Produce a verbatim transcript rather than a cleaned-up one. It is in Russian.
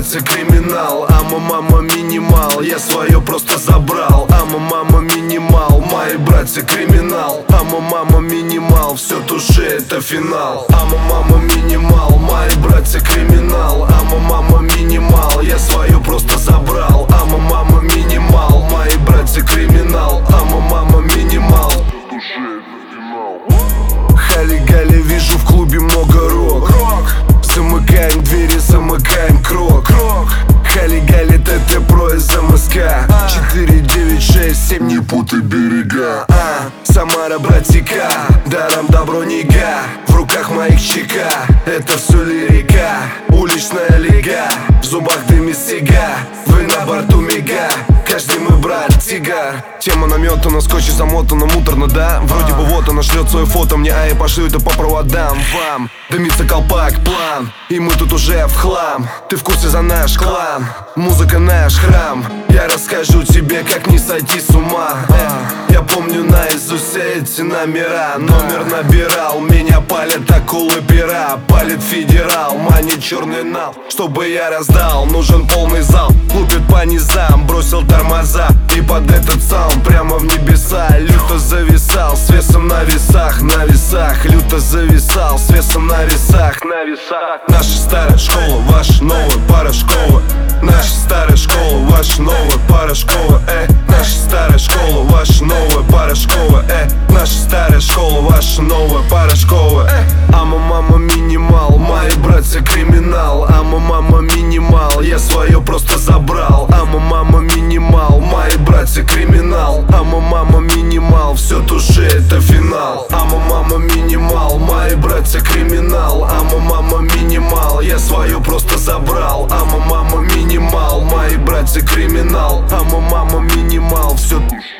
братцы, криминал. Ама, мама, минимал, я свое просто забрал. Ама, мама, минимал, мои братья, криминал. Ама, мама, минимал, все туши, это финал. Ама, мама, минимал, мои братья, криминал. Ама, мама, минимал, я свое просто забрал. Ама, мама, минимал, мои братья, криминал. Ама, мама, минимал. Хали-гали, вижу в клубе много рок. Замыкаем двери, замыкаем крок. Хали-гали, ТТ про из МСК. Четыре, девять, шесть, семь, не путай берега. а, Самара, братика, даром добро нега. В руках моих чека, это все лирика. Уличная лига, в зубах дым и сига. Вы на борту мега, каждый мой брат тигр. Тема наметана, скотче замотана, муторно, да? Вроде бы вот она шлет свое фото мне, а я пошлю это по проводам вам. Дымится колпак, план, и мы тут уже в хлам. Ты в курсе за наш клан, музыка наш храм. Я расскажу тебе, как не сойти с ума. Я помню наизусть все эти номера. Номер набирал, меня палят акулы пера. Палит федерал, манит черный нал. Чтобы я раздал, нужен полный зал. Лупит по низам, бросил тормоза. И под этот саунд прямо в небеса. Люто зависал, с весом на весах, на весах. Люто зависал, с весом на весах, на весах. Наша старая школа, ваша новая порошковая. Наша старая школа, ваша новая порошковая. Э, наша старая школа, ваша новая порошковая. Э, наша старая школа, ваша новая порошковая. Э, ама, мама, минимал, мои братья, криминал. Ама, мама, минимал, я свое просто забрал. Ама, мама, минимал, мои братья, криминал. Ама, мама, минимал, все туши, это финал. Ама, мама, минимал, мои братья, криминал. Ама, мама, минимал, я свое просто забрал. Ама, мама, минимал, мои братья, криминал. Ама, мама, минимал, все туши.